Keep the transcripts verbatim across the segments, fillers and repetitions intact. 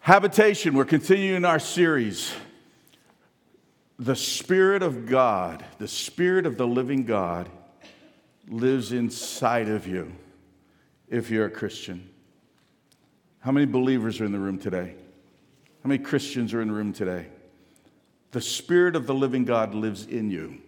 Habitation, we're continuing our series. The Spirit of God, the Spirit of the living God lives inside of you if you're a Christian. How many believers are in the room today? How many Christians are in the room today? The Spirit of the living God lives in you.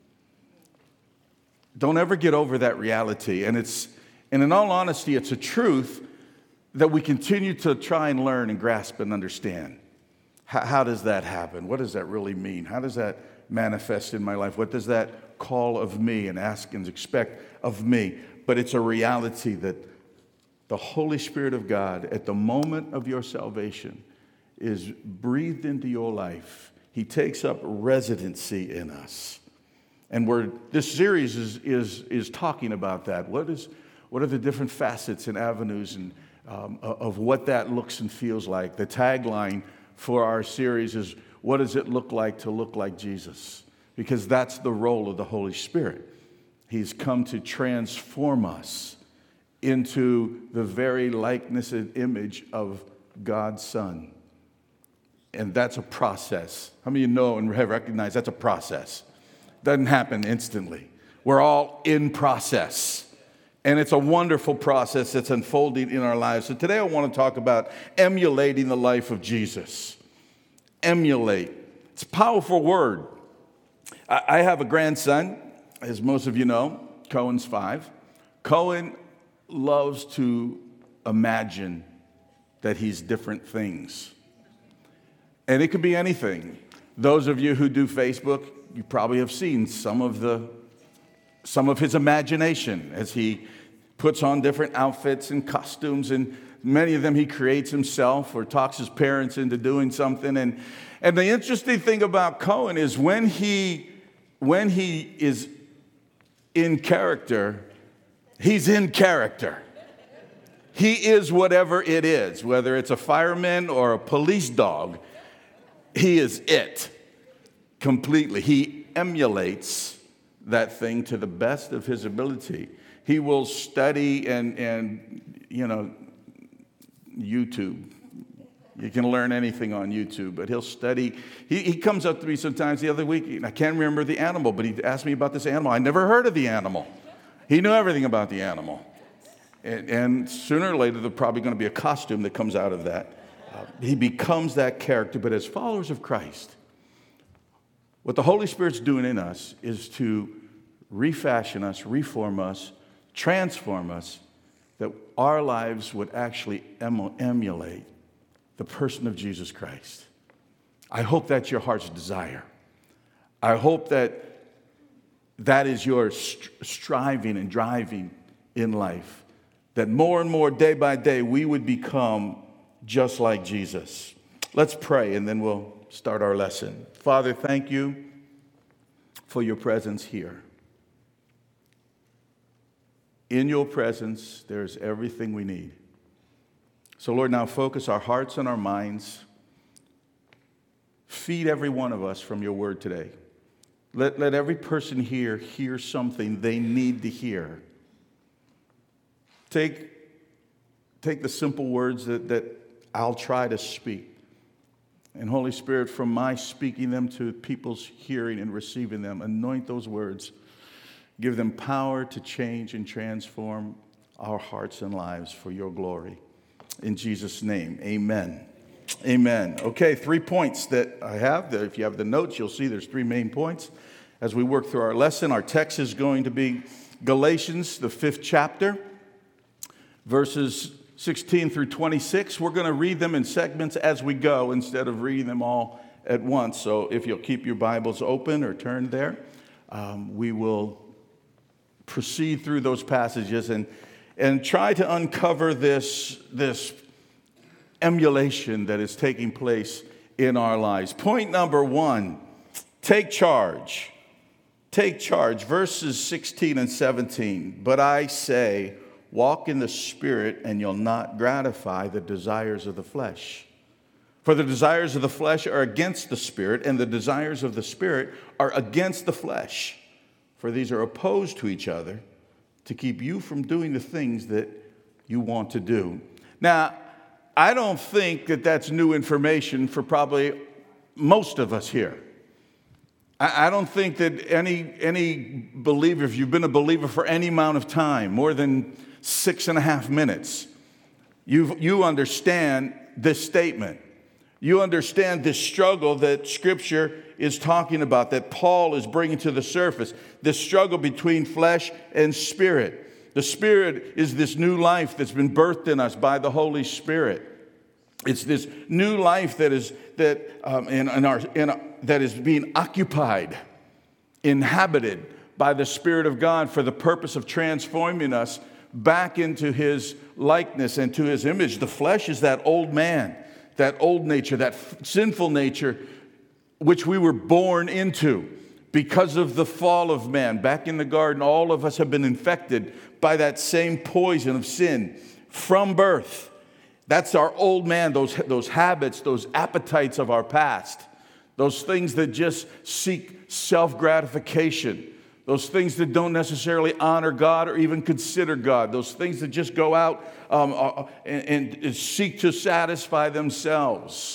Don't ever get over that reality. And it's, and in all honesty, it's a truth that we continue to try and learn and grasp and understand. How, how does that happen? What does that really mean? How does that manifest in my life? What does that call of me and ask and expect of me? But it's a reality that the Holy Spirit of God, at the moment of your salvation, is breathed into your life. He takes up residency in us. And we're, this series is, is, is talking about that. What is, what are the different facets and avenues and Um, of what that looks and feels like? The tagline for our series is, what does it look like to look like Jesus? Because that's the role of the Holy Spirit. He's come to transform us into the very likeness and image of God's Son. And that's a process. How many of you know and have recognized that's a process? Doesn't happen instantly. We're all in process. And it's a wonderful process that's unfolding in our lives. So today I want to talk about emulating the life of Jesus. Emulate. It's a powerful word. I have a grandson, as most of you know. Cohen's five. Cohen loves to imagine that he's different things. And it could be anything. Those of you who do Facebook, you probably have seen some of the some of his imagination as he puts on different outfits and costumes, and many of them he creates himself or talks his parents into doing something. And, and the interesting thing about Cohen is when he, when he is in character, he's in character. He is whatever it is, whether it's a fireman or a police dog, he is it completely. He emulates that thing to the best of his ability. He will study and, and you know, YouTube. You can learn anything on YouTube, but he'll study. He, he comes up to me sometimes the other week, and I can't remember the animal, but he asked me about this animal. I never heard of the animal. He knew everything about the animal. And, and sooner or later, there's probably going to be a costume that comes out of that. Uh, he becomes that character, but as followers of Christ, what the Holy Spirit's doing in us is to refashion us, reform us, transform us, that our lives would actually emulate the person of Jesus Christ. I hope that's your heart's desire. I hope that that is your striving and driving in life, that more and more, day by day, we would become just like Jesus. Let's pray, and then we'll start our lesson. Father, thank you for your presence here. In your presence, there's everything we need. So, Lord, now focus our hearts and our minds. Feed every one of us from your word today. Let, let every person here hear something they need to hear. Take, take the simple words that, that I'll try to speak. And Holy Spirit, from my speaking them to people's hearing and receiving them, anoint those words. Give them power to change and transform our hearts and lives for your glory. In Jesus' name, amen. Amen. Okay, three points that I have. If you have the notes, you'll see there's three main points. As we work through our lesson, our text is going to be Galatians, the fifth chapter, verses sixteen through twenty-six. We're going to read them in segments as we go instead of reading them all at once. So if you'll keep your Bibles open or turned there, um, we will proceed through those passages and, and try to uncover this, this emulation that is taking place in our lives. Point number one, take charge. Take charge. Verses sixteen and seventeen. But I say, walk in the Spirit, and you'll not gratify the desires of the flesh. For the desires of the flesh are against the Spirit, and the desires of the Spirit are against the flesh. For these are opposed to each other to keep you from doing the things that you want to do. Now, I don't think that that's new information for probably most of us here. I, I don't think that any, any believer, if you've been a believer for any amount of time, more than six and a half minutes, you you understand this statement. You understand this struggle that Scripture is talking about, that Paul is bringing to the surface, this struggle between flesh and spirit. The Spirit is this new life that's been birthed in us by the Holy Spirit. It's this new life that is that um, in, in our in, that is being occupied, inhabited by the Spirit of God for the purpose of transforming us back into His likeness and to His image. The flesh is that old man, that old nature, that f- sinful nature which we were born into because of the fall of man. Back in the garden, all of us have been infected by that same poison of sin from birth. That's our old man, those, those habits, those appetites of our past, those things that just seek self-gratification, those things that don't necessarily honor God or even consider God, those things that just go out um, uh, and, and seek to satisfy themselves.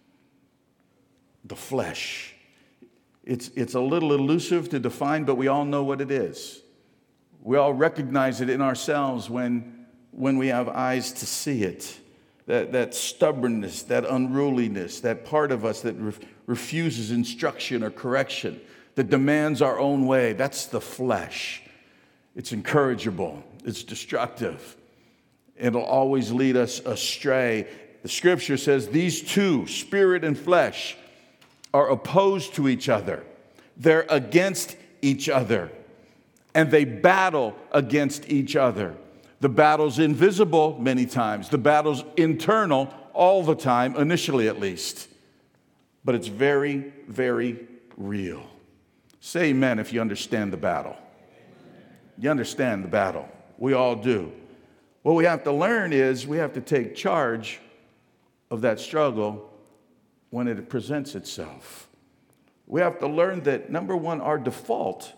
The flesh. It's, it's a little elusive to define, but we all know what it is. We all recognize it in ourselves when, when we have eyes to see it. That, that stubbornness, that unruliness, that part of us that re- refuses instruction or correction, that demands our own way, that's the flesh. It's incorrigible. It's destructive. It'll always lead us astray. The Scripture says these two, spirit and flesh, are opposed to each other. They're against each other. And they battle against each other. The battle's invisible many times. The battle's internal all the time, initially at least. But it's very, very real. Say amen if you understand the battle. You understand the battle. We all do. What we have to learn is we have to take charge of that struggle when it presents itself. We have to learn that, number one, our default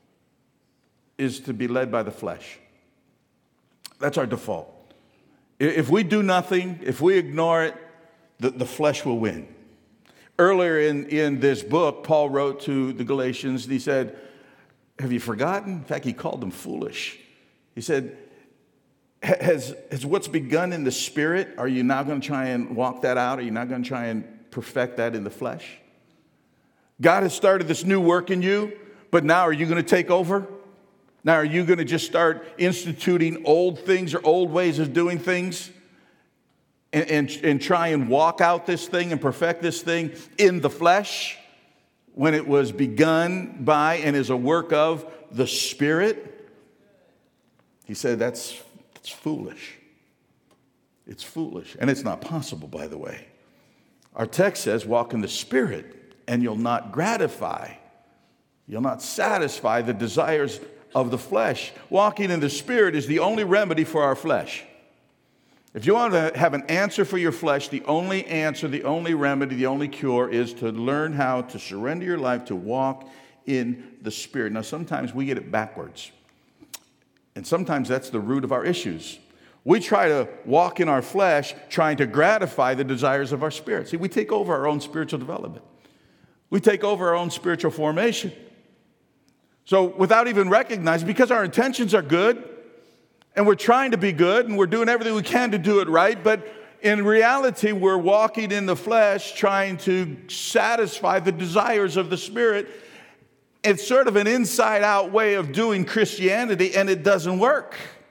is to be led by the flesh. That's our default. If we do nothing, if we ignore it, the, the flesh will win. Earlier in, in this book, Paul wrote to the Galatians, and he said, have you forgotten? In fact, he called them foolish. He said, has, has what's begun in the spirit, are you now going to try and walk that out? Are you not going to try and perfect that in the flesh? God has started this new work in you, but now are you going to take over? Now, are you going to just start instituting old things or old ways of doing things and, and, and try and walk out this thing and perfect this thing in the flesh when it was begun by and is a work of the Spirit? He said that's, that's foolish. It's foolish. And it's not possible, by the way. Our text says, walk in the Spirit and you'll not gratify, you'll not satisfy the desires of the flesh. Walking in the Spirit is the only remedy for our flesh. If you want to have an answer for your flesh, the only answer, the only remedy, the only cure is to learn how to surrender your life to walk in the Spirit. Now, sometimes we get it backwards. And sometimes that's the root of our issues. We try to walk in our flesh trying to gratify the desires of our spirit. See, we take over our own spiritual development. We take over our own spiritual formation. So without even recognizing, because our intentions are good, and we're trying to be good, and we're doing everything we can to do it right, but in reality, we're walking in the flesh trying to satisfy the desires of the Spirit. It's sort of an inside-out way of doing Christianity, and it doesn't work.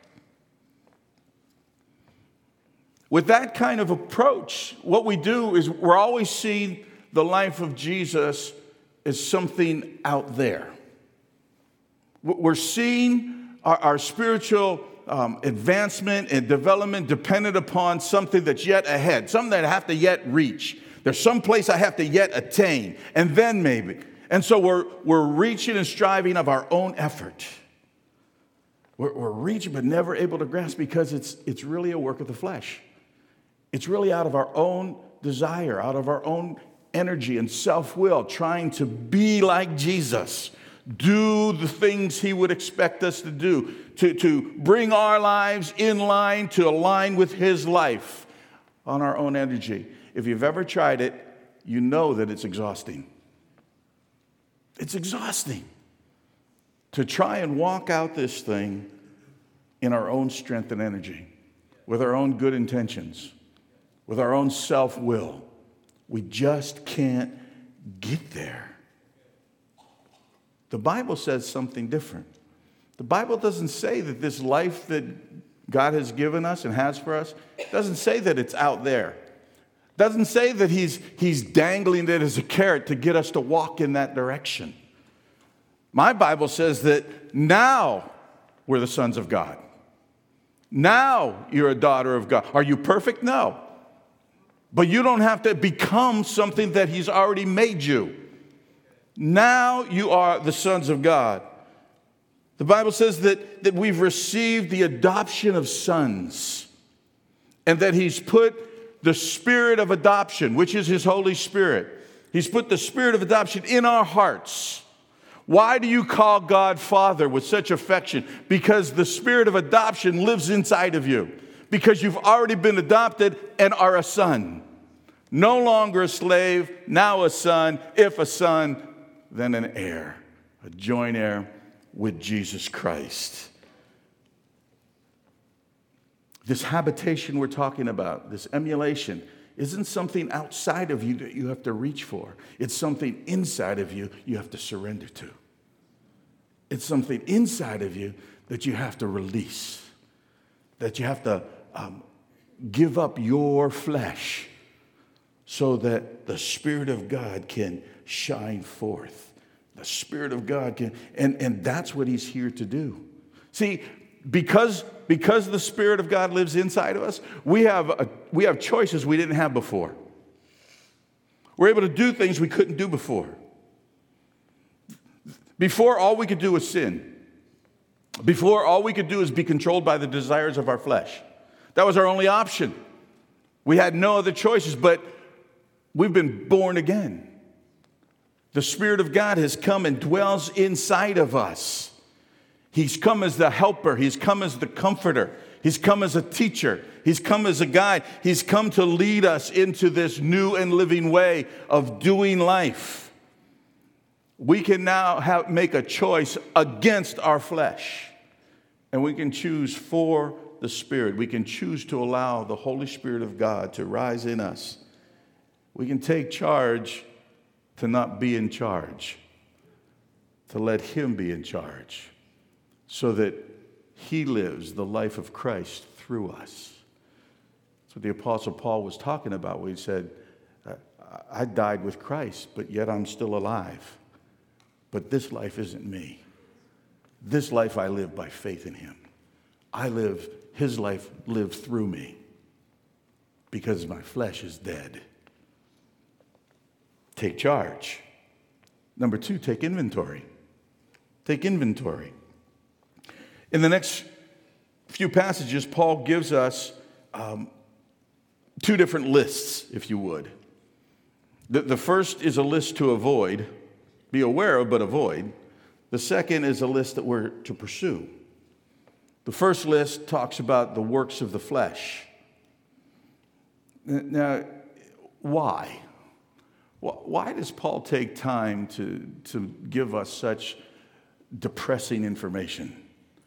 With that kind of approach, what we do is we're always seeing the life of Jesus as something out there. We're seeing our, our spiritual um, advancement and development dependent upon something that's yet ahead, something that I have to yet reach. There's some place I have to yet attain, and then maybe. And so we're, we're reaching and striving of our own effort. We're, we're reaching but never able to grasp because it's, it's really a work of the flesh. It's really out of our own desire, out of our own energy and self-will, trying to be like Jesus, do the things he would expect us to do, to, to bring our lives in line, to align with his life. on our own energy. If you've ever tried it, you know that it's exhausting. It's exhausting to try and walk out this thing in our own strength and energy, with our own good intentions, with our own self-will. We just can't get there. The Bible says something different. The Bible doesn't say that this life that God has given us and has for us, doesn't say that it's out there. Doesn't say that he's, he's dangling it as a carrot to get us to walk in that direction. My Bible says that now we're the sons of God. Now you're a daughter of God. Are you perfect? No. But you don't have to become something that he's already made you. Now you are the sons of God. The Bible says that, that we've received the adoption of sons, and that he's put the spirit of adoption, which is his Holy Spirit. He's put the spirit of adoption in our hearts. Why do you call God Father with such affection? Because the spirit of adoption lives inside of you. Because you've already been adopted and are a son. No longer a slave, now a son. If a son, then an heir, a joint heir with Jesus Christ. This habitation we're talking about, this emulation, isn't something outside of you that you have to reach for. It's something inside of you you have to surrender to. It's something inside of you that you have to release, that you have to um, give up your flesh so that the Spirit of God can shine forth. The Spirit of God can, and, and that's what he's here to do. See, because, because the Spirit of God lives inside of us, we have, a, we have choices we didn't have before. We're able to do things we couldn't do before. Before, all we could do was sin. Before, all we could do is be controlled by the desires of our flesh. That was our only option. We had no other choices, but we've been born again. The Spirit of God has come and dwells inside of us. He's come as the helper. He's come as the comforter. He's come as a teacher. He's come as a guide. He's come to lead us into this new and living way of doing life. We can now have, make a choice against our flesh. And we can choose for the Spirit. We can choose to allow the Holy Spirit of God to rise in us. We can take charge to not be in charge, to let him be in charge, so that he lives the life of Christ through us. That's what the Apostle Paul was talking about when he said, I died with Christ, but yet I'm still alive. But this life isn't me. This life I live by faith in him. I live, his life lives through me because my flesh is dead. Take charge. Number two, take inventory. Take inventory. In the next few passages, Paul gives us um, two different lists, if you would. The, the first is a list to avoid, be aware of, but avoid. The second is a list that we're to pursue. The first list talks about the works of the flesh. Now, why? Why does Paul take time to, to give us such depressing information?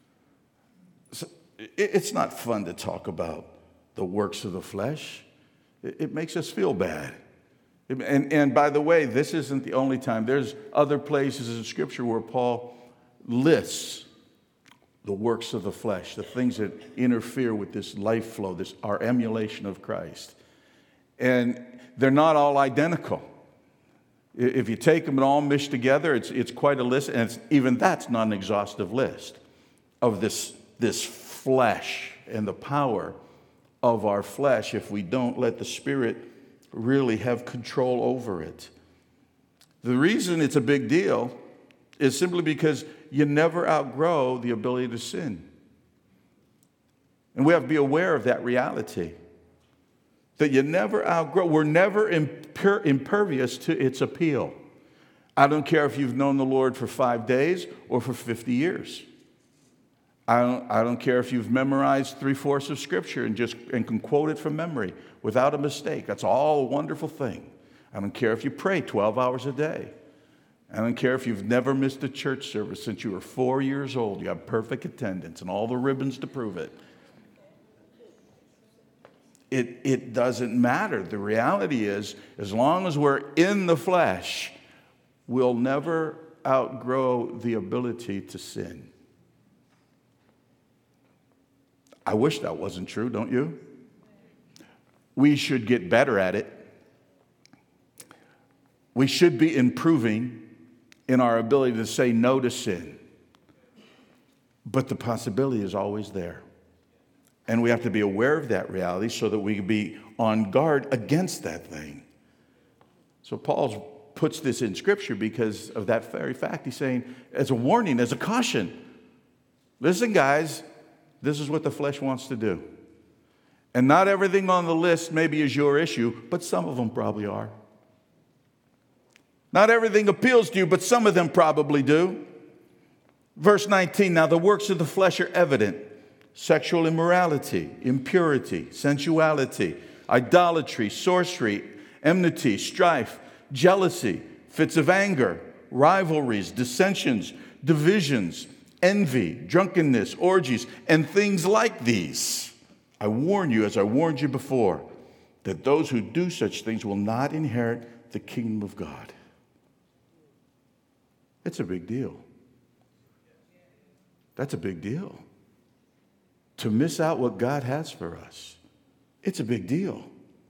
It's not fun to talk about the works of the flesh. It makes us feel bad. And, and by the way, this isn't the only time. There's other places in Scripture where Paul lists the works of the flesh, the things that interfere with this life flow, this our emulation of Christ. And they're not all identical. If you take them and all meshed together, it's, it's quite a list, and it's, even that's not an exhaustive list of this, this flesh and the power of our flesh if we don't let the Spirit really have control over it. The reason it's a big deal is simply because you never outgrow the ability to sin. And we have to be aware of that reality. That you never outgrow, we're never imper- impervious to its appeal. I don't care if you've known the Lord for five days or for fifty years. I don't, I don't care if you've memorized three-fourths of Scripture and just and can quote it from memory. without a mistake. That's all a wonderful thing. I don't care if you pray twelve hours a day. I don't care if you've never missed a church service since you were four years old. You have perfect attendance and all the ribbons to prove it. It, it doesn't matter. The reality is, as long as we're in the flesh, we'll never outgrow the ability to sin. I wish that wasn't true, don't you? We should get better at it. We should be improving in our ability to say no to sin. But the possibility is always there. And we have to be aware of that reality so that we can be on guard against that thing. So Paul puts this in Scripture because of that very fact. He's saying, as a warning, as a caution, listen, guys, this is what the flesh wants to do. And not everything on the list maybe is your issue, but some of them probably are. Not everything appeals to you, but some of them probably do. Verse nineteen, now the works of the flesh are evident. Sexual immorality, impurity, sensuality, idolatry, sorcery, enmity, strife, jealousy, fits of anger, rivalries, dissensions, divisions, envy, drunkenness, orgies, and things like these. I warn you, as I warned you before, that those who do such things will not inherit the kingdom of God. It's a big deal. That's a big deal. To miss out what God has for us, it's a big deal.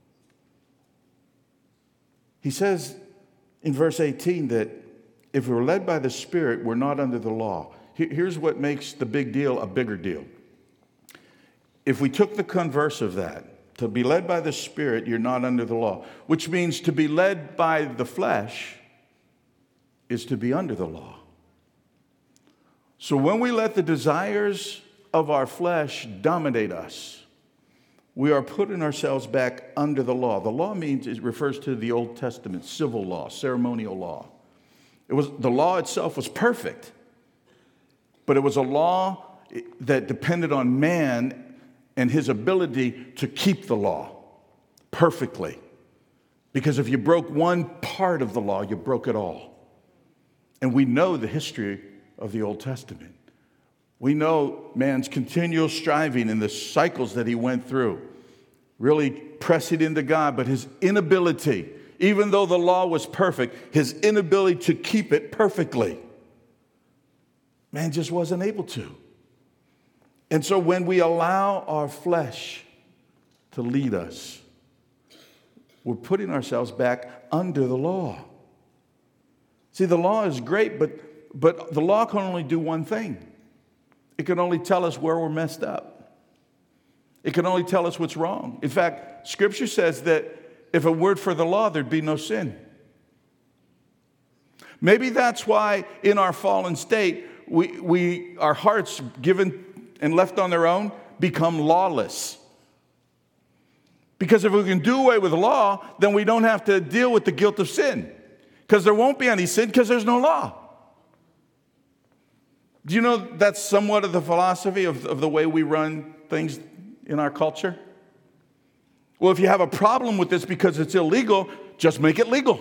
He says in verse eighteen that if we're led by the Spirit, we're not under the law. Here's what makes the big deal a bigger deal. If we took the converse of that, to be led by the Spirit, you're not under the law, which means to be led by the flesh is to be under the law. So when we let the desires of our flesh dominate us, we are putting ourselves back under the law. The law means, it refers to the Old Testament, civil law, ceremonial law. It was, the law itself was perfect, but it was a law that depended on man and his ability to keep the law perfectly. Because if you broke one part of the law, you broke it all. And we know the history of the Old Testament. We know man's continual striving and the cycles that he went through, really pressing into God, but his inability, even though the law was perfect, his inability to keep it perfectly. Man just wasn't able to. And so when we allow our flesh to lead us, we're putting ourselves back under the law. See, the law is great, but, but the law can only do one thing. It can only tell us where we're messed up. It can only tell us what's wrong. In fact, Scripture says that if it weren't for the law, there'd be no sin. Maybe that's why in our fallen state, we, we our hearts given and left on their own become lawless. Because if we can do away with the law, then we don't have to deal with the guilt of sin. Because there won't be any sin because there's no law. Do you know that's somewhat of the philosophy of, of the way we run things in our culture? Well, if you have a problem with this because it's illegal, just make it legal.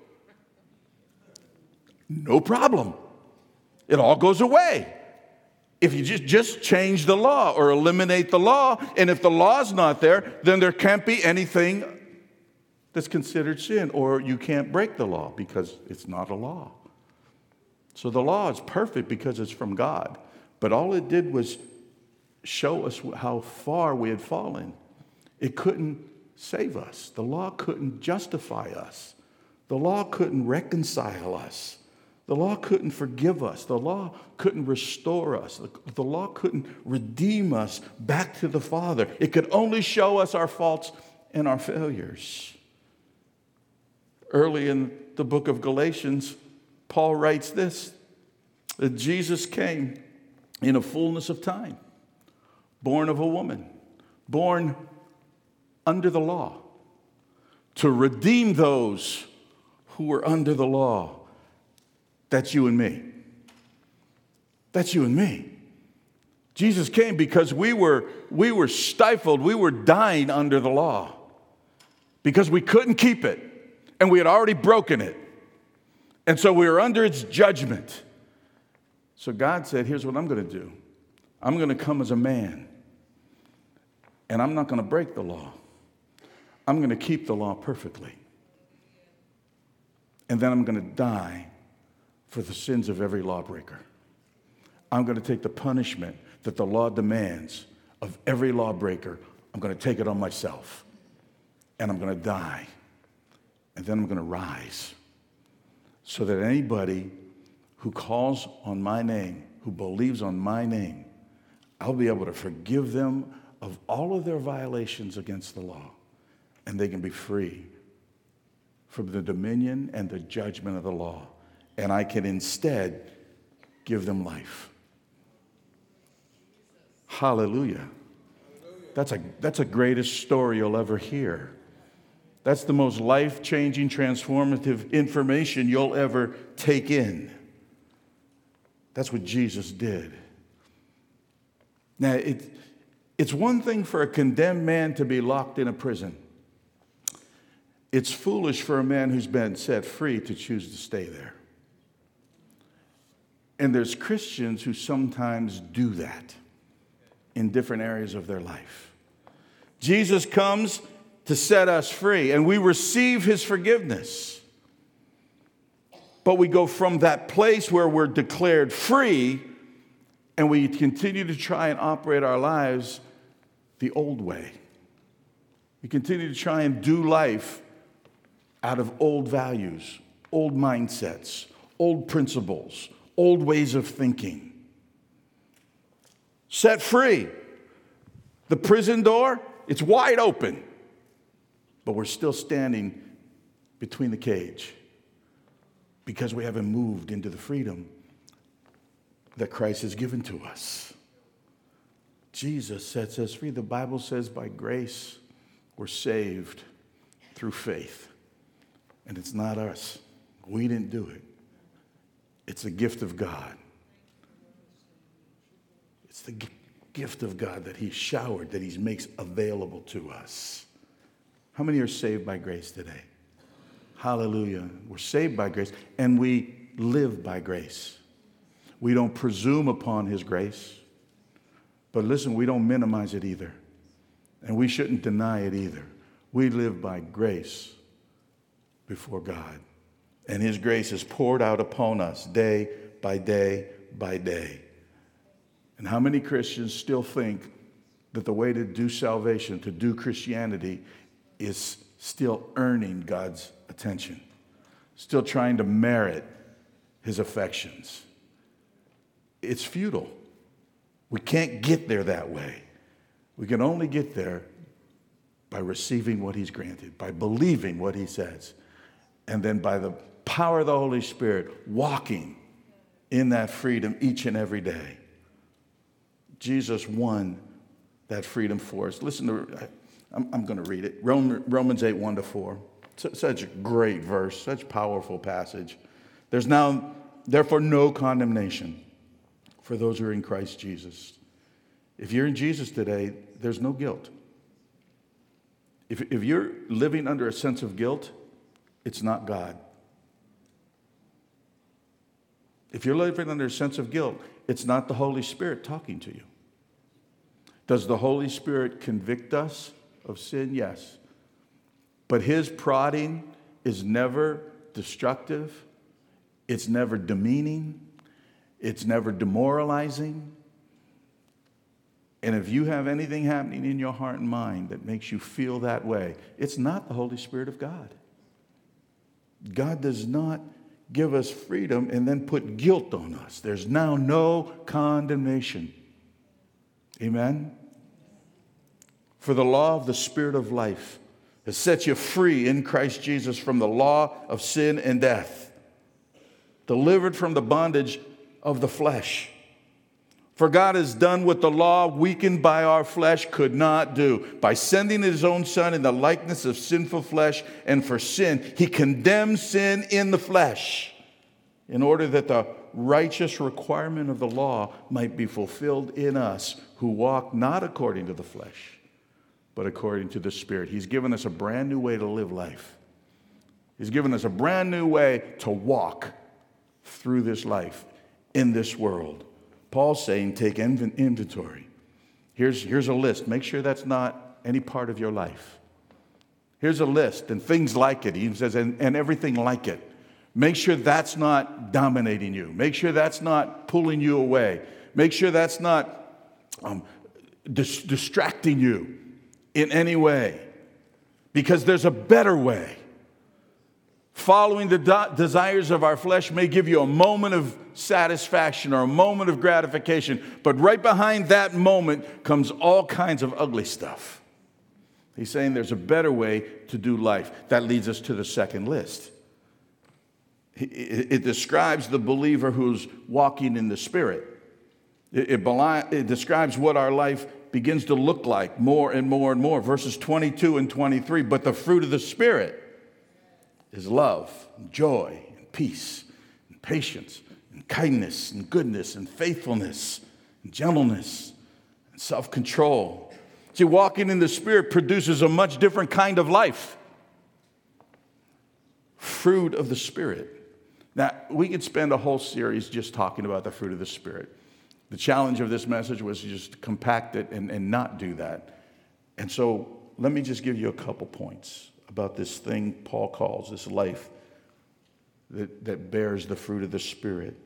No problem. It all goes away. If you just, just change the law or eliminate the law, and if the law's not there, then there can't be anything that's considered sin, or you can't break the law because it's not a law. So the law is perfect because it's from God, but all it did was show us how far we had fallen. It couldn't save us. The law couldn't justify us. The law couldn't reconcile us. The law couldn't forgive us. The law couldn't restore us. The, the law couldn't redeem us back to the Father. It could only show us our faults and our failures. Early in the book of Galatians, Paul writes this, that Jesus came in a fullness of time, born of a woman, born under the law, to redeem those who were under the law. That's you and me. That's you and me. Jesus came because we were, we were stifled. We were dying under the law. because we couldn't keep it, and we had already broken it. And so we were under its judgment. So God said, here's what I'm going to do. I'm going to come as a man, and I'm not going to break the law. I'm going to keep the law perfectly. And then I'm going to die for the sins of every lawbreaker. I'm going to take the punishment that the law demands of every lawbreaker. I'm going to take it on myself. And I'm going to die. And then I'm going to rise. So that anybody who calls on my name, who believes on my name, I'll be able to forgive them of all of their violations against the law. And they can be free from the dominion and the judgment of the law. And I can instead give them life. Hallelujah. That's a, that's the greatest story you'll ever hear. That's the most life-changing, transformative information you'll ever take in. That's what Jesus did. Now, it, it's one thing for a condemned man to be locked in a prison. It's foolish for a man who's been set free to choose to stay there. And there's Christians who sometimes do that in different areas of their life. Jesus comes to set us free, and we receive his forgiveness. But we go from that place where we're declared free, and we continue to try and operate our lives the old way. We continue to try and do life out of old values, old mindsets, old principles, old ways of thinking. Set free. The prison door, it's wide open. But we're still standing between the cage because we haven't moved into the freedom that Christ has given to us. Jesus sets us free. The Bible says by grace we're saved through faith. And it's not us. We didn't do it. It's a gift of God. It's the g- gift of God that he showered, that he makes available to us. How many are saved by grace today? Hallelujah. We're saved by grace, and we live by grace. We don't presume upon his grace. But listen, we don't minimize it either. And we shouldn't deny it either. We live by grace before God. And his grace is poured out upon us day by day by day. And how many Christians still think that the way to do salvation, to do Christianity, is still earning God's attention, still trying to merit his affections? It's futile. We can't get there that way. We can only get there by receiving what he's granted, by believing what he says, and then by the power of the Holy Spirit, walking in that freedom each and every day. Jesus won that freedom for us. Listen to, I'm, I'm going to read it. Romans eight, one to four. Such a great verse, such powerful passage. There's now, therefore, no condemnation for those who are in Christ Jesus. If you're in Jesus today, there's no guilt. If, if you're living under a sense of guilt, it's not God. If you're living under a sense of guilt, it's not the Holy Spirit talking to you. Does the Holy Spirit convict us of sin? Yes. But his prodding is never destructive. It's never demeaning. It's never demoralizing. And if you have anything happening in your heart and mind that makes you feel that way, it's not the Holy Spirit of God. God does not give us freedom and then put guilt on us. There's now no condemnation. Amen? For the law of the Spirit of life has set you free in Christ Jesus from the law of sin and death, delivered from the bondage of the flesh. For God has done what the law, weakened by our flesh, could not do. By sending his own Son in the likeness of sinful flesh, and for sin, he condemned sin in the flesh, in order that the righteous requirement of the law might be fulfilled in us who walk not according to the flesh, but according to the Spirit. He's given us a brand new way to live life. He's given us a brand new way to walk through this life, in this world. Paul's saying, take inventory. Here's, here's a list. Make sure that's not any part of your life. Here's a list, and things like it. He says, and, and everything like it. Make sure that's not dominating you. Make sure that's not pulling you away. Make sure that's not um, dis- distracting you in any way. Because there's a better way. Following the do- desires of our flesh may give you a moment of satisfaction or a moment of gratification, but right behind that moment comes all kinds of ugly stuff. He's saying there's a better way to do life. That leads us to the second list. It, it describes the believer who's walking in the Spirit. It, it, beli- it describes what our life begins to look like more and more and more. Verses twenty-two and twenty-three, but the fruit of the Spirit is love, and joy, and peace, and patience, and kindness, and goodness, and faithfulness, and gentleness, and self-control. See, walking in the Spirit produces a much different kind of life. Fruit of the Spirit. Now, we could spend a whole series just talking about the fruit of the Spirit. The challenge of this message was just to compact it and, and not do that. And so let me just give you a couple points about this thing Paul calls this life that, that bears the fruit of the Spirit.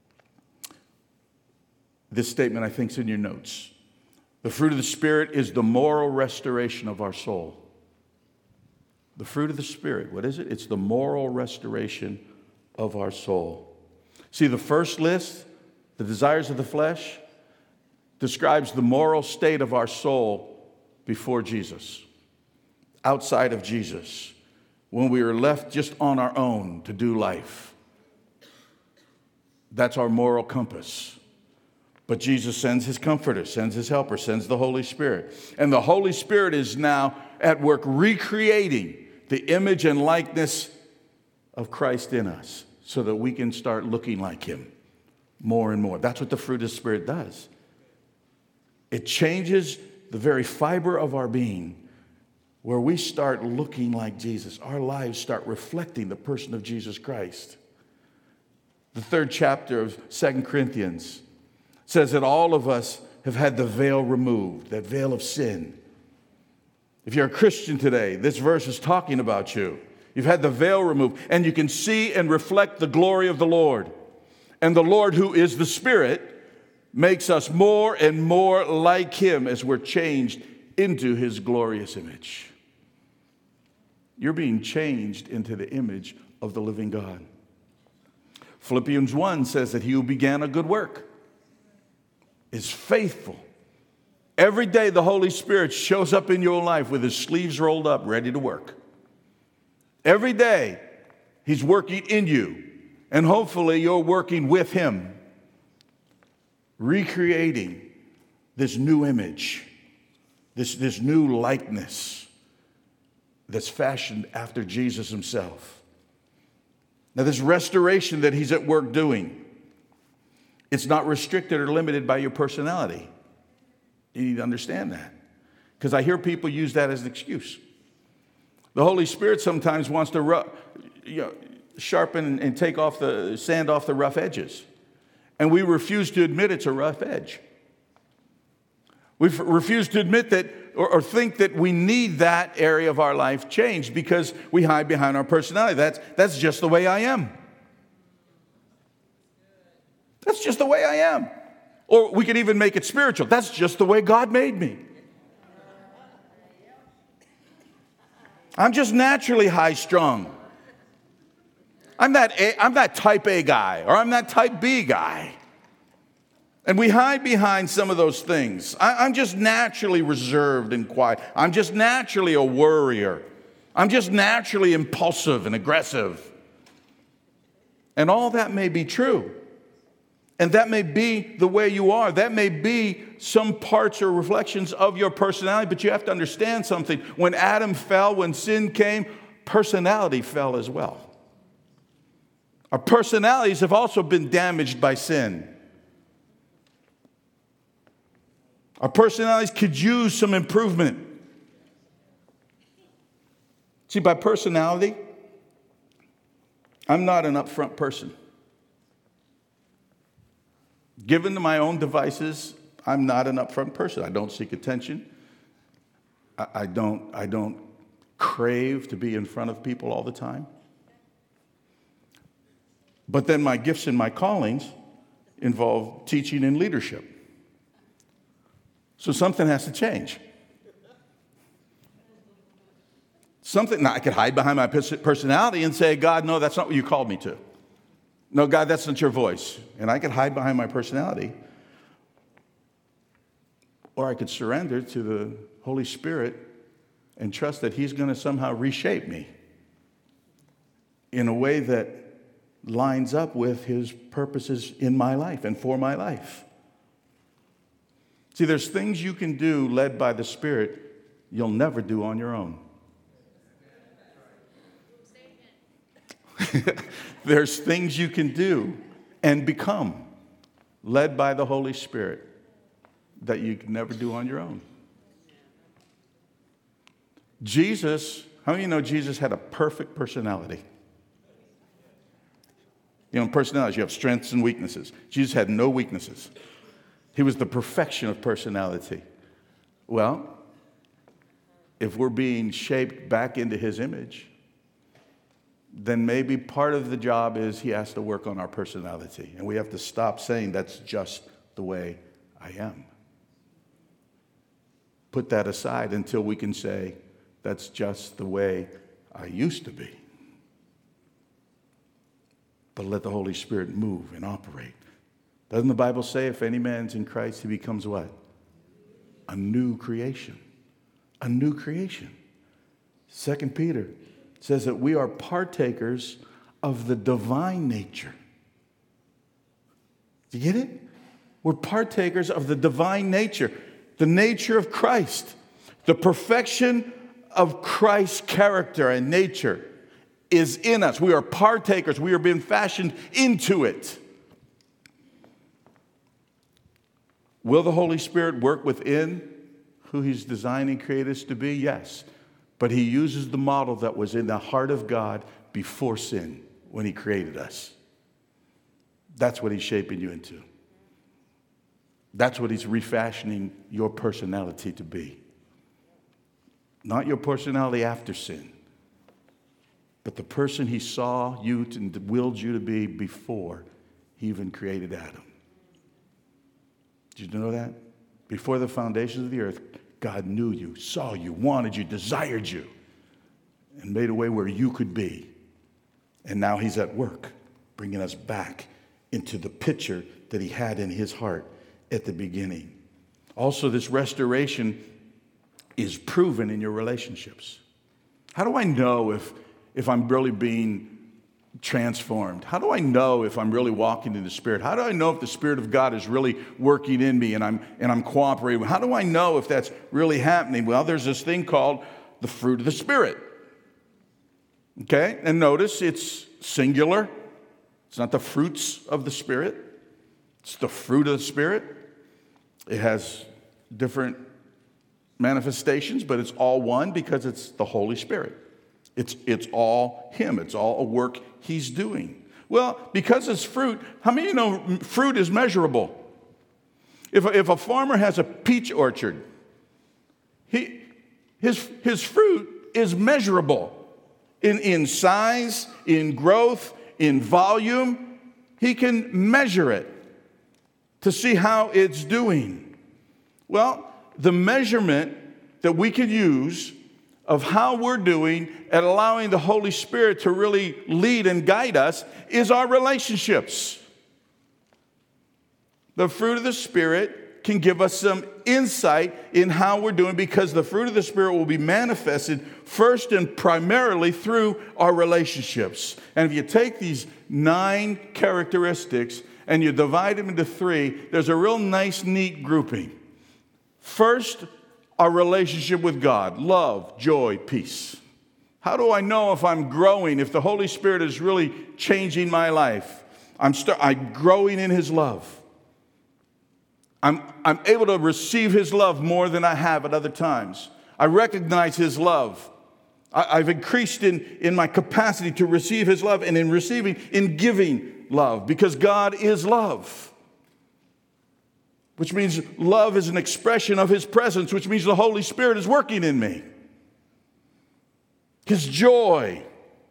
This statement, I think, is in your notes. The fruit of the Spirit is the moral restoration of our soul. The fruit of the Spirit, what is it? It's the moral restoration of our soul. See, the first list, the desires of the flesh, describes the moral state of our soul before Jesus. Outside of Jesus, when we are left just on our own to do life. That's our moral compass. But Jesus sends his comforter, sends his helper, sends the Holy Spirit. And the Holy Spirit is now at work recreating the image and likeness of Christ in us so that we can start looking like him more and more. That's what the fruit of the Spirit does. It changes the very fiber of our being where we start looking like Jesus. Our lives start reflecting the person of Jesus Christ. The third chapter of Second Corinthians says that all of us have had the veil removed, that veil of sin. If you're a Christian today, this verse is talking about you. You've had the veil removed, and you can see and reflect the glory of the Lord. And the Lord, who is the Spirit, makes us more and more like him as we're changed into his glorious image. You're being changed into the image of the living God. Philippians one says that he who began a good work is faithful. Every day the Holy Spirit shows up in your life with his sleeves rolled up, ready to work. Every day he's working in you, and hopefully you're working with him, recreating this new image, this, this new likeness that's fashioned after Jesus himself. Now, this restoration that he's at work doing, it's not restricted or limited by your personality. You need to understand that. Because I hear people use that as an excuse. The Holy Spirit sometimes wants to ru- you know, sharpen and take off the sand off the rough edges. And we refuse to admit it's a rough edge. We refuse to admit that or, or think that we need that area of our life changed because we hide behind our personality. That's, that's just the way I am. That's just the way I am. Or we could even make it spiritual. That's just the way God made me. I'm just naturally high-strung. I'm that, A, I'm that type A guy, or I'm that type B guy. And we hide behind some of those things. I, I'm just naturally reserved and quiet. I'm just naturally a worrier. I'm just naturally impulsive and aggressive. And all that may be true. And that may be the way you are. That may be some parts or reflections of your personality, but you have to understand something. When Adam fell, when sin came, personality fell as well. Our personalities have also been damaged by sin. Our personalities could use some improvement. See, by personality, I'm not an upfront person. Given to my own devices, I'm not an upfront person. I don't seek attention. I, I don't, I don't crave to be in front of people all the time. But then my gifts and my callings involve teaching and leadership. So something has to change. Something, now I could hide behind my personality and say, God, no, that's not what you called me to. No, God, that's not your voice. And I could hide behind my personality. Or I could surrender to the Holy Spirit and trust that He's going to somehow reshape me in a way that lines up with His purposes in my life and for my life. See, there's things you can do led by the Spirit you'll never do on your own. There's things you can do and become led by the Holy Spirit that you can never do on your own. Jesus, how many of you know Jesus had a perfect personality? You know, in personalities, you have strengths and weaknesses. Jesus had no weaknesses. He was the perfection of personality. Well, if we're being shaped back into His image, then maybe part of the job is He has to work on our personality. And we have to stop saying that's just the way I am. Put that aside until we can say that's just the way I used to be. But let the Holy Spirit move and operate. Doesn't the Bible say if any man's in Christ, he becomes what? A new creation. A new creation. Second Peter says that we are partakers of the divine nature. Do you get it? We're partakers of the divine nature, the nature of Christ, the perfection of Christ's character and nature is in us. We are partakers. We are being fashioned into it. Will the Holy Spirit work within who He's designed and created us to be? Yes. But He uses the model that was in the heart of God before sin when He created us. That's what He's shaping you into. That's what He's refashioning your personality to be. Not your personality after sin, but the person He saw you and willed you to be before He even created Adam. Did you know that? Before the foundations of the earth, God knew you, saw you, wanted you, desired you, and made a way where you could be. And now He's at work, bringing us back into the picture that He had in His heart at the beginning. Also, this restoration is proven in your relationships. How do I know if, if I'm really being transformed? How do I know if I'm really walking in the Spirit? How do I know if the Spirit of God is really working in me and I'm and I'm cooperating? How do I know if that's really happening? Well, there's this thing called the fruit of the Spirit. Okay? And notice it's singular. It's not the fruits of the Spirit. It's the fruit of the Spirit. It has different manifestations, but it's all one because it's the Holy Spirit. It's, it's all Him. It's all a work He's doing. Well, because it's fruit, how many of you know fruit is measurable? If a, if a farmer has a peach orchard, he, his, his fruit is measurable in, in size, in growth, in volume. He can measure it to see how it's doing. Well, the measurement that we can use of how we're doing at allowing the Holy Spirit to really lead and guide us is our relationships. The fruit of the Spirit can give us some insight in how we're doing because the fruit of the Spirit will be manifested first and primarily through our relationships. And if you take these nine characteristics and you divide them into three, there's a real nice, neat grouping. First, our relationship with God, love, joy, peace. How do I know if I'm growing, if the Holy Spirit is really changing my life? I'm, start, I'm growing in His love. I'm, I'm able to receive His love more than I have at other times. I recognize His love I, I've increased in, in my capacity to receive his love, and in receiving, in giving love, because God is love. Which means love is an expression of his presence, which means the Holy Spirit is working in me. His joy,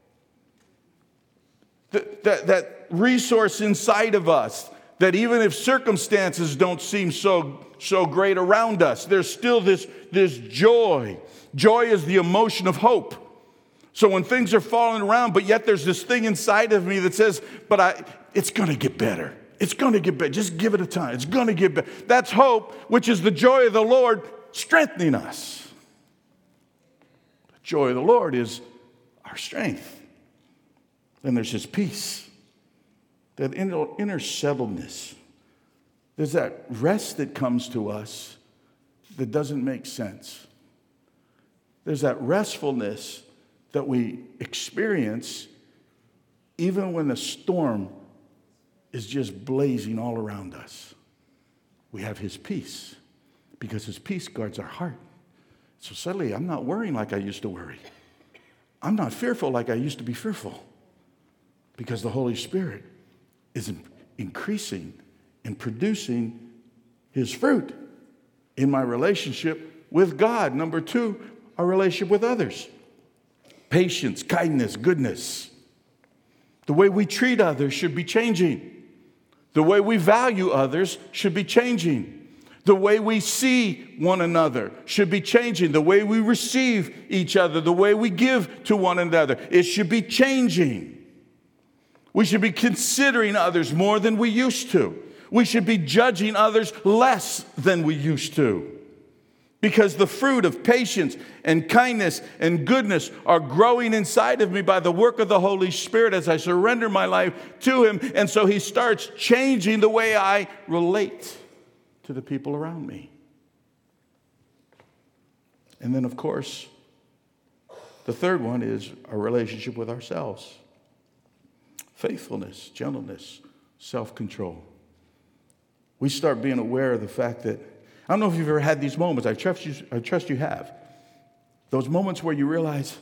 that, that, that resource inside of us, that even if circumstances don't seem so, so great around us, there's still this, this joy. Joy is the emotion of hope. So when things are falling around, but yet there's this thing inside of me that says, but I, it's going to get better. It's going to get better. Just give it a time. It's going to get better. That's hope, which is the joy of the Lord strengthening us. The joy of the Lord is our strength. Then there's his peace, that inner, inner settledness. There's that rest that comes to us that doesn't make sense. There's that restfulness that we experience even when the storm is just blazing all around us. We have his peace because his peace guards our heart. So suddenly I'm not worrying like I used to worry. I'm not fearful like I used to be fearful because the Holy Spirit is increasing and producing his fruit in my relationship with God. Number two, our relationship with others. Patience, kindness, goodness. The way we treat others should be changing. The way we value others should be changing. The way we see one another should be changing. The way we receive each other, the way we give to one another, it should be changing. We should be considering others more than we used to. We should be judging others less than we used to. Because the fruit of patience and kindness and goodness are growing inside of me by the work of the Holy Spirit as I surrender my life to him. And so he starts changing the way I relate to the people around me. And then, of course, the third one is our relationship with ourselves. Faithfulness, gentleness, self-control. We start being aware of the fact that, I don't know if you've ever had these moments. I trust you, I trust you have. Those moments where you realize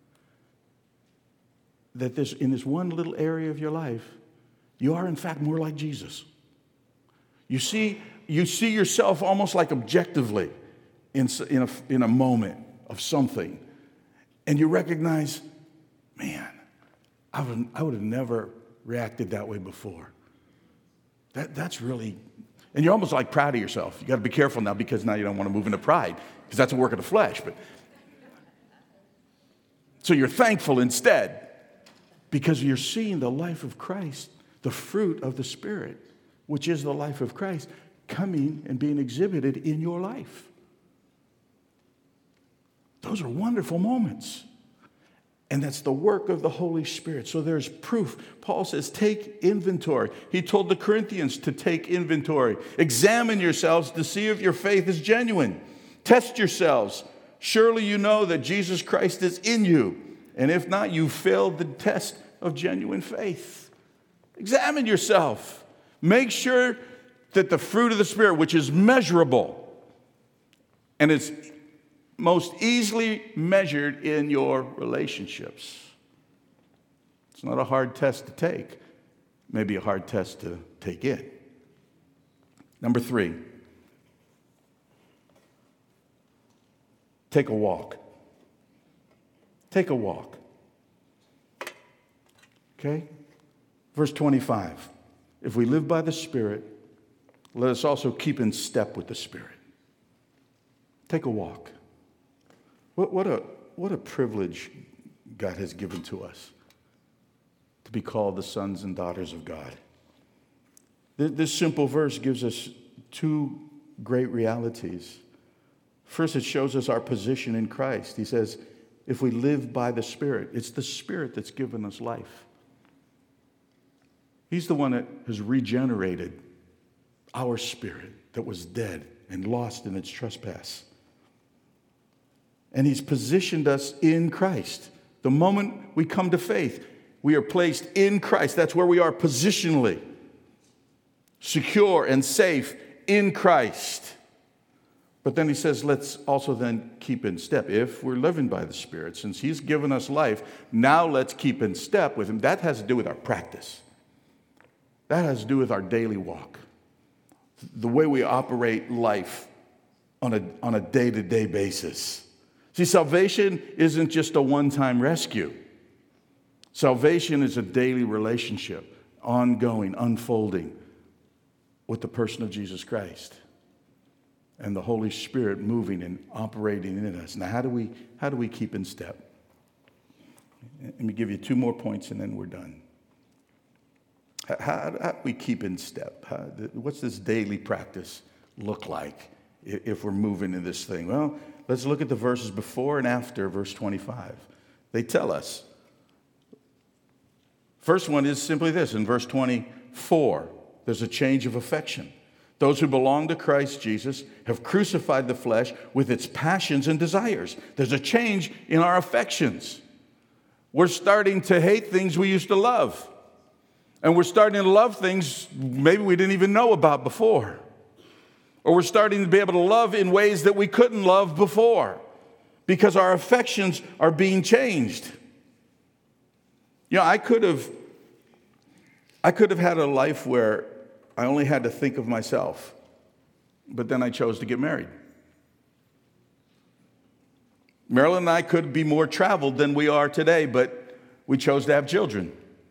that this, in this one little area of your life, you are in fact more like Jesus. You see, you see yourself almost like objectively in, in, a, in a moment of something. And you recognize, man, I would, I would have never reacted that way before. That, that's really... And you're almost like proud of yourself. You got to be careful now because now you don't want to move into pride because that's a work of the flesh. But so you're thankful instead because you're seeing the life of Christ, the fruit of the Spirit, which is the life of Christ, coming and being exhibited in your life. Those are wonderful moments. And that's the work of the Holy Spirit. So there's proof. Paul says, take inventory. He told the Corinthians to take inventory. Examine yourselves to see if your faith is genuine. Test yourselves. Surely you know that Jesus Christ is in you. And if not, you failed the test of genuine faith. Examine yourself. Make sure that the fruit of the Spirit, which is measurable, and it's most easily measured in your relationships. It's not a hard test to take. Maybe a hard test to take in. Number three, take a walk. Take a walk. Okay? Verse twenty-five. If we live by the Spirit, let us also keep in step with the Spirit. Take a walk. What, what, a, what a privilege God has given to us to be called the sons and daughters of God. This, this simple verse gives us two great realities. First, it shows us our position in Christ. He says, if we live by the Spirit, it's the Spirit that's given us life. He's the one that has regenerated our spirit that was dead and lost in its trespass. And he's positioned us in Christ. The moment we come to faith, we are placed in Christ. That's where we are positionally. Secure and safe in Christ. But then he says, let's also then keep in step. If we're living by the Spirit, since he's given us life, now let's keep in step with him. That has to do with our practice. That has to do with our daily walk. The way we operate life on a, on a day-to-day basis. See, salvation isn't just a one-time rescue. Salvation is a daily relationship, ongoing, unfolding with the person of Jesus Christ. And the Holy Spirit moving and operating in us. Now, how do we how do we keep in step? Let me give you two more points and then we're done. How, how, how do we keep in step? How, what's this daily practice look like if we're moving in this thing? Well, let's look at the verses before and after verse twenty-five. They tell us. First one is simply this. In verse twenty-four, there's a change of affection. Those who belong to Christ Jesus have crucified the flesh with its passions and desires. There's a change in our affections. We're starting to hate things we used to love. And we're starting to love things maybe we didn't even know about before. Or we're starting to be able to love in ways that we couldn't love before because our affections are being changed. You know, I could have, I could have had a life where I only had to think of myself, but then I chose to get married. Marilyn and I could be more traveled than we are today, but we chose to have children.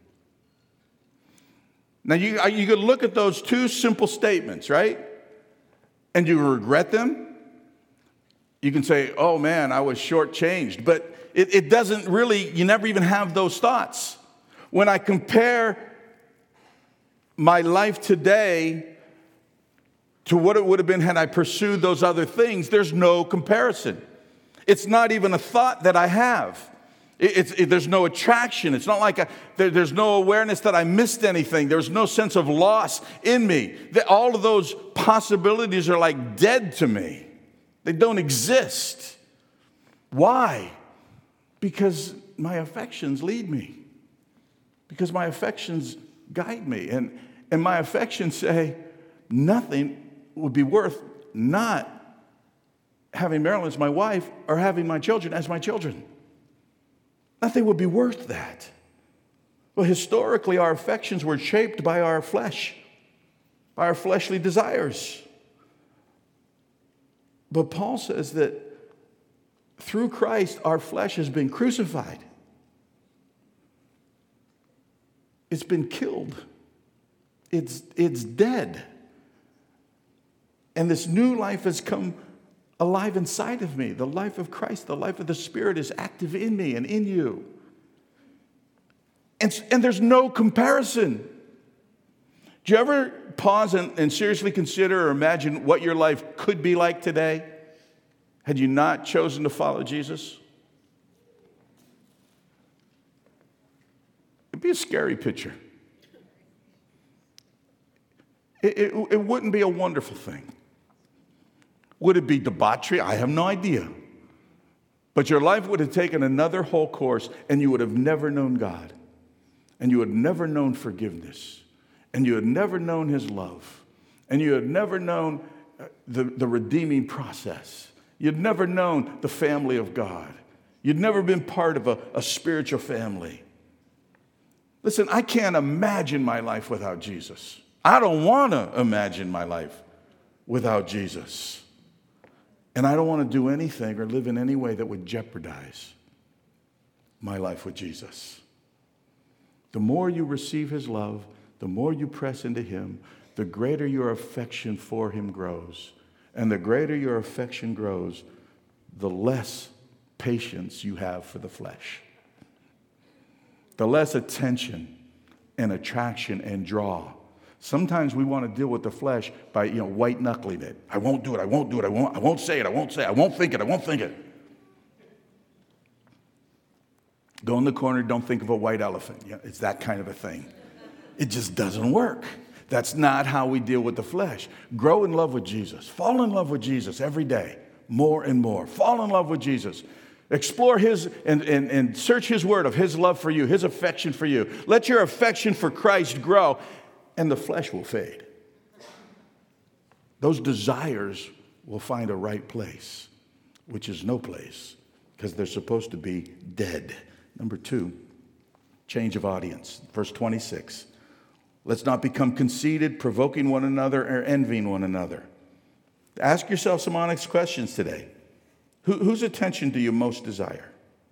Now, you, you could look at those two simple statements, right? And you regret them. You can say, oh man, I was shortchanged, but it, it doesn't really, you never even have those thoughts. When I compare my life today to what it would have been had I pursued those other things, there's no comparison. It's not even a thought that I have. It, it's, it, there's no attraction. It's not like a, there, there's no awareness that I missed anything. There's no sense of loss in me. The, all of those possibilities are like dead to me. They don't exist. Why? Because my affections lead me. Because my affections guide me. And, and my affections say nothing would be worth not having Marilyn as my wife or having my children as my children. Nothing would be worth that. Well, historically, our affections were shaped by our flesh, by our fleshly desires. But Paul says that through Christ, our flesh has been crucified. It's been killed. It's, it's dead. And this new life has come alive inside of me. The life of Christ, the life of the Spirit is active in me and in you. And, and there's no comparison. Do you ever pause and, and seriously consider or imagine what your life could be like today had you not chosen to follow Jesus? It'd be a scary picture. It, it, it wouldn't be a wonderful thing. Would it be debauchery? I have no idea. But your life would have taken another whole course, and you would have never known God. And you would have never known forgiveness. And you had never known his love. And you had never known the, the redeeming process. You'd never known the family of God. You'd never been part of a, a spiritual family. Listen, I can't imagine my life without Jesus. I don't want to imagine my life without Jesus. And I don't want to do anything or live in any way that would jeopardize my life with Jesus. The more you receive his love, the more you press into him, the greater your affection for him grows. And the greater your affection grows, the less patience you have for the flesh. The less attention and attraction and draw. Sometimes we want to deal with the flesh by, you know, white-knuckling it. I won't do it, I won't do it, I won't, I won't say it, I won't say it, I won't think it, I won't think it. Go in the corner, don't think of a white elephant. Yeah, it's that kind of a thing. It just doesn't work. That's not how we deal with the flesh. Grow in love with Jesus. Fall in love with Jesus every day, more and more. Fall in love with Jesus. Explore his and, and, and search his word of his love for you, his affection for you. Let your affection for Christ grow, and the flesh will fade. Those desires will find a right place, which is no place, because they're supposed to be dead. Number two, change of audience. Verse twenty-six. Let's not become conceited, provoking one another, or envying one another. Ask yourself some honest questions today. Who, whose attention do you most desire?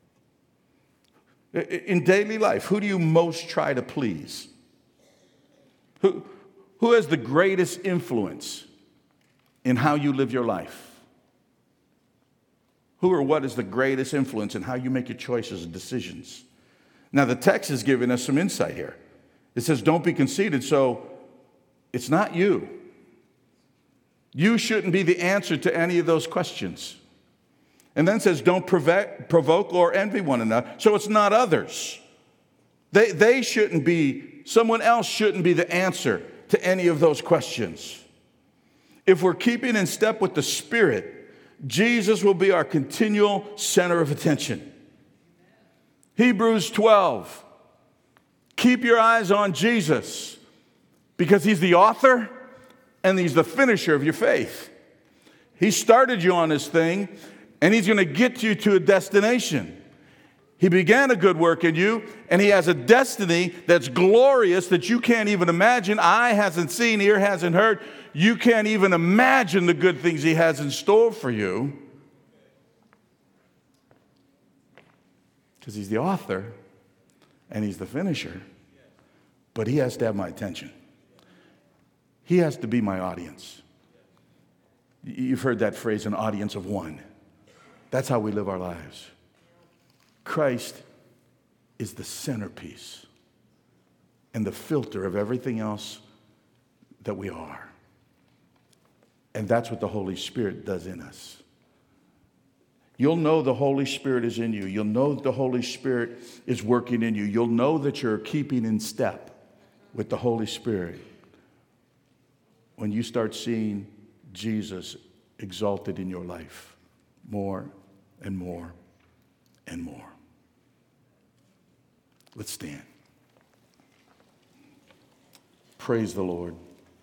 In daily life, who do you most try to please? Who, who has the greatest influence in how you live your life? Who or what is the greatest influence in how you make your choices and decisions? Now, the text is giving us some insight here. It says, don't be conceited, so it's not you. You shouldn't be the answer to any of those questions. And then it says, don't provoke or envy one another, so it's not others. They, they shouldn't be, someone else shouldn't be the answer to any of those questions. If we're keeping in step with the Spirit, Jesus will be our continual center of attention. Hebrews twelve. Keep your eyes on Jesus because he's the author and he's the finisher of your faith. He started you on this thing and he's going to get you to a destination. He began a good work in you and he has a destiny that's glorious that you can't even imagine. Eye hasn't seen, ear hasn't heard. You can't even imagine the good things he has in store for you because he's the author and he's the finisher, but he has to have my attention. He has to be my audience. You've heard that phrase, an audience of one. That's how we live our lives. Christ is the centerpiece and the filter of everything else that we are. And that's what the Holy Spirit does in us. You'll know the Holy Spirit is in you. You'll know the Holy Spirit is working in you. You'll know that you're keeping in step with the Holy Spirit when you start seeing Jesus exalted in your life more and more and more. Let's stand. Praise the Lord.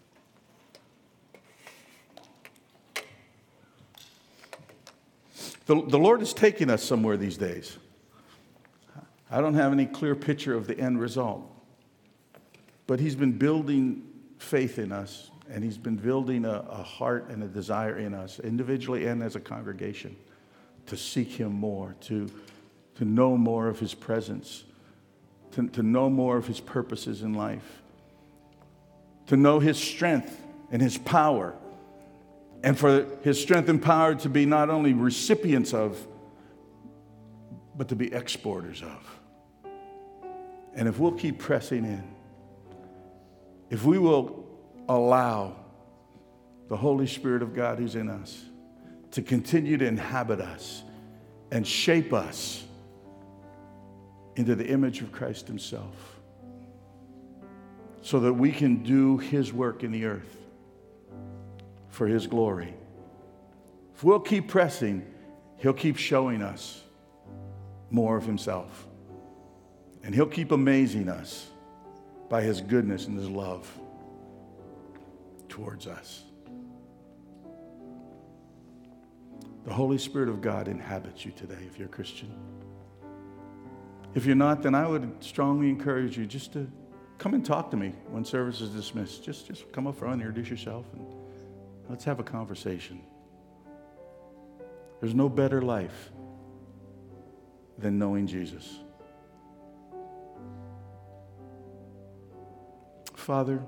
The, the Lord is taking us somewhere these days. I don't have any clear picture of the end result, but he's been building faith in us, and he's been building a, a heart and a desire in us, individually and as a congregation, to seek him more, to, to know more of his presence, to, to know more of his purposes in life, to know his strength and his power, and for his strength and power to be not only recipients of, but to be exporters of. And if we'll keep pressing in, if we will allow the Holy Spirit of God who's in us to continue to inhabit us and shape us into the image of Christ himself, so that we can do his work in the earth for his glory. If we'll keep pressing, he'll keep showing us more of himself. And he'll keep amazing us by his goodness and his love towards us. The Holy Spirit of God inhabits you today if you're a Christian. If you're not, then I would strongly encourage you just to come and talk to me when service is dismissed. Just, just come up front and introduce yourself and let's have a conversation. There's no better life than knowing Jesus. Father,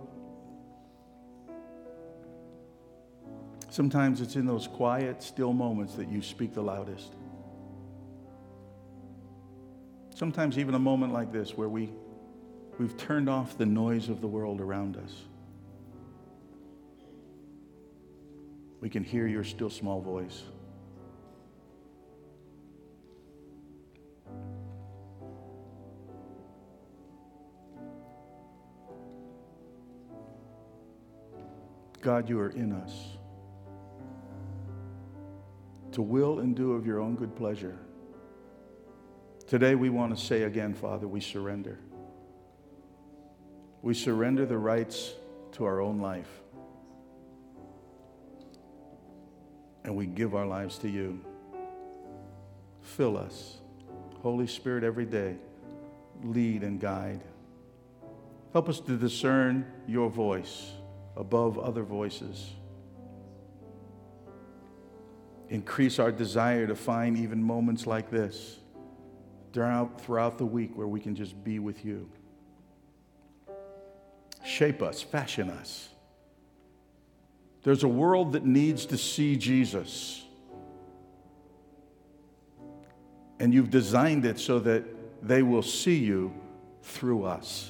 sometimes it's in those quiet, still moments that you speak the loudest. Sometimes even a moment like this where we, we've turned off the noise of the world around us. We can hear your still small voice. God, you are in us to will and do of your own good pleasure. Today we want to say again, Father, we surrender. We surrender the rights to our own life. and we give our lives to you. Fill us. Holy Spirit, every day, lead and guide. Help us to discern your voice above other voices. Increase our desire to find even moments like this throughout, throughout the week where we can just be with you. Shape us, fashion us. There's a world that needs to see Jesus. And you've designed it so that they will see you through us.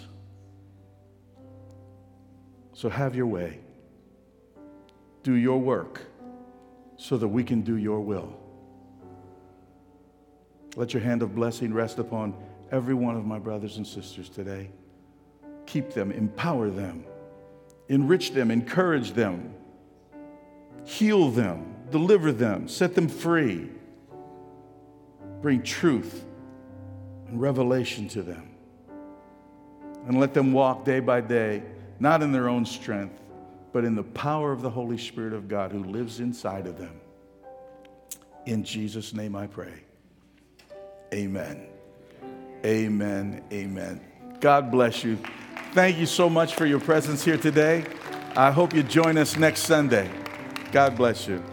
So have your way. Do your work so that we can do your will. Let your hand of blessing rest upon every one of my brothers and sisters today. Keep them, empower them, enrich them, encourage them, heal them, deliver them, set them free. Bring truth and revelation to them. And let them walk day by day, not in their own strength, but in the power of the Holy Spirit of God who lives inside of them. In Jesus' name I pray. Amen. Amen. Amen. God bless you. Thank you so much for your presence here today. I hope you join us next Sunday. God bless you.